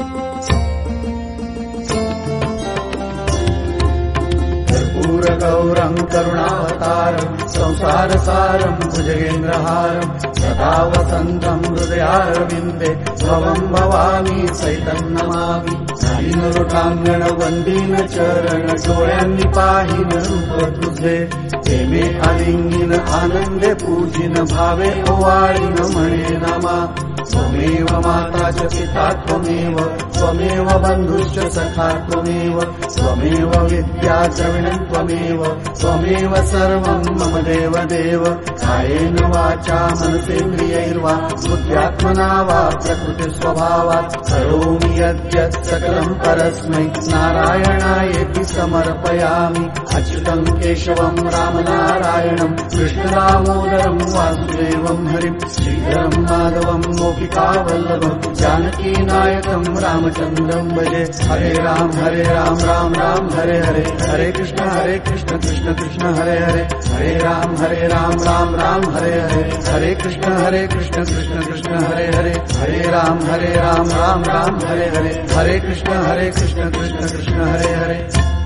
कर्पूरगौरं करुणावतारं संसारसारं भुजगेन्द्रहारं सदा वसन्तं हृदयारविन्दे त्वं भवामि सहितं नमामि दीनवृताङ्गण चरण डोळ्यांनी पाहिन रूप तुझे प्रेमे आलिंगिन आनंदे पूजिन भावे ओवाळीन म्हणे नमा त्वमेव माता च पिता त्वमेव त्वमेव बन्धुश्च सखा त्वमेव त्वमेव विद्या द्रविणं त्वमेव त्वमेव सर्वं मम देव देव कायेन वाचा मनसेन्द्रियैर्वा बुद्ध्यात्मना वा प्रकृतिस्वभावात् करोमि यद्यत् सकलं परस्मै नारायणायेति समर्पयामि अच्युतं केशवं रामनारायणं कृष्णदामोदरं वासुदेवं हरिं श्रीधरं माधवं गोपिकावल्लभं जानकीनायकं रामचन्द्रं भजे हरे राम राम राम हरे हरे हरे कृष्ण कृष्ण कृष्ण हरे हरे हरे राम राम राम हरे हरे हरे कृष्ण कृष्ण कृष्ण हरे हरे हरे राम राम राम हरे हरे हरे कृष्ण कृष्ण कृष्ण हरे हरे।